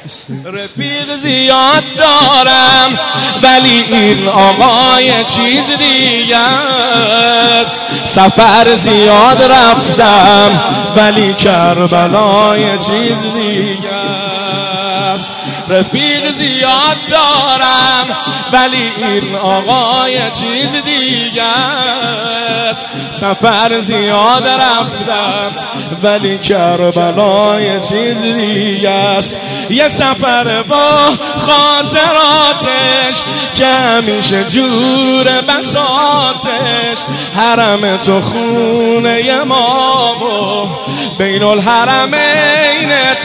رفیق زیاد دارم ولی این آقای چیز دیگه است. سفر زیاد رفتم ولی کربلای چیز دیگه است. رفیق زیاد دارم ولی این آقای چیز دیگه است. سفر زیاد رفتم ولی کربلای چیز دیگه است. یه سفر با خاطراتش که همیشه جور بساطش، حرم تو خونه ما و بین الحرمینت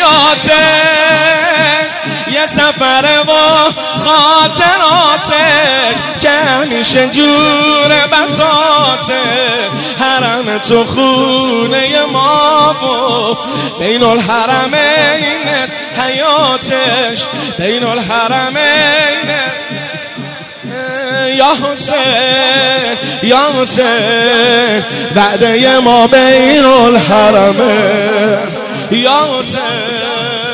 حیاتش. یه سفر با خاطراتش که همیشه جور بساطش، حرم تو خونه ما و بین الحرمینت حیاتش. بین الحرمینت یا حسین یا حسین وعده ما بین الحرمین یا حسین.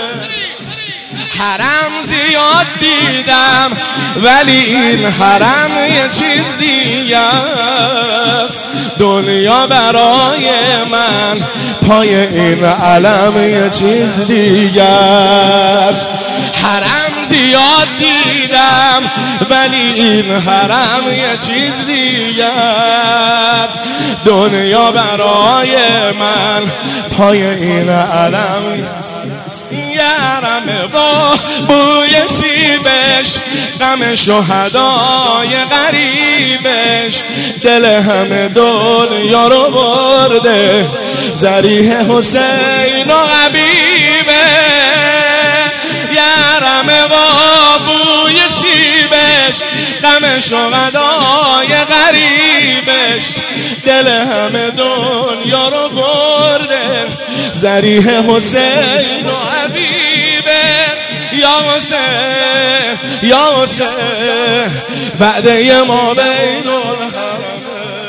حرم زیاد دیدم ولی این حرم یه چیز دیگه است. دنیا برای من پای این علم یه چیز دیگه است. حرم زیاد دیدم ولی این حرم یه چیز دیگه است. دنیا برای من پای این علم یه حرم با بوی سیبش، غم شهدای غریبش، دل همه دنیا رو برده ذریح حسین و حبیبه. یه حرم با بوی سیبش، غم شهدای غریبش، دل همه دنیا رو برده ذریح حسین و حبیبه. یا حسین یا حسین وعده ما بین الحرمین.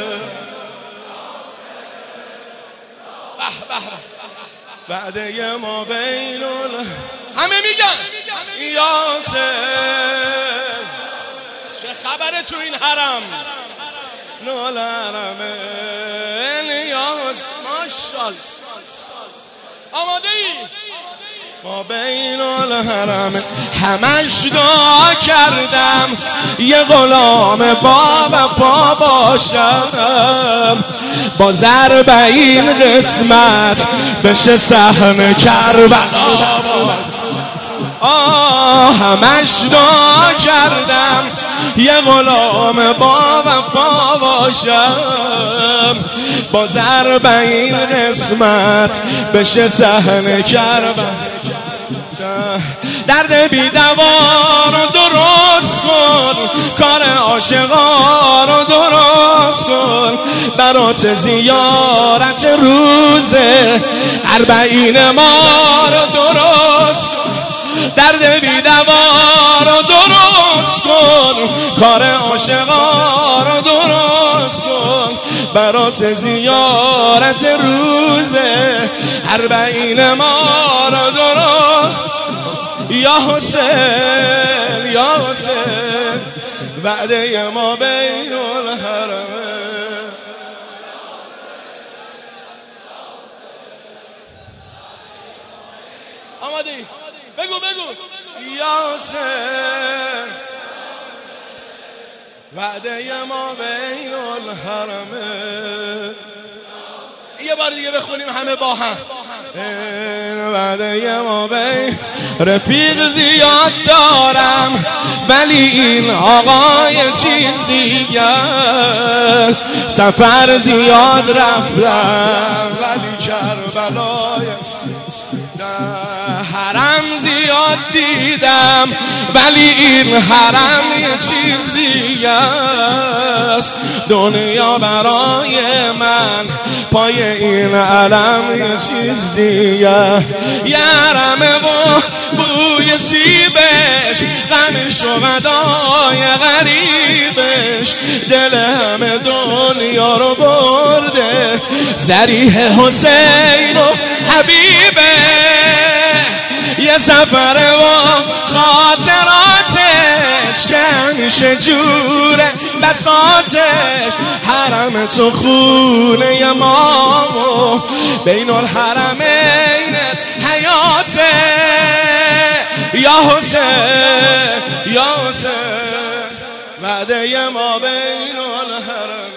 وعده ما بین الحرمین. همه میگن یا حسین چه خبره تو این حرم الحرمین یا حسین. ماشاءالله آماده ای؟ ما بین الحرمین همش دعا کردم یه غلام با وفا باشم، با ضرب این قسمت بشه سهم کربلا. همش دعا کردم یه غلام با وفا باشم، با ضرب این قسمت بشه صحن کربلا. درد بی دوا رو درست کن، کار عاشقا رو درست کن، برات زیارت روز 40 ما رو درست کن. درد بی دوا رو درست کن، کار عاشقا رو درست کن، برات زیارت روز 40 ما رو درست. یا حسین یا حسین وعده ما بین الحرمین. آماده بگو بگو یا حسین وعده ما بین الحرمین. یه بار دیگه بخونیم همه با هم. وعده ما بین. رفیق زیاد دارم ولی این آقای چیز دیگه است. سفر زیاد رفتم ولی کربلای. حرم زیاد دیدم ولی این حرم یه چیز دیگه است. دنیا برای من پای این علم یه چیز دیگه. یه حرم با بوی سیبش، غم شهدای غریبش، دل همه دنیا رو برده ذریح حسین و حبیبه. یه سفر و خاطراتش کنش جوره بساتش حرم تو خونه ما و بین الحرمین حیاته یا حسین یا حسین وعده ما بین الحرمین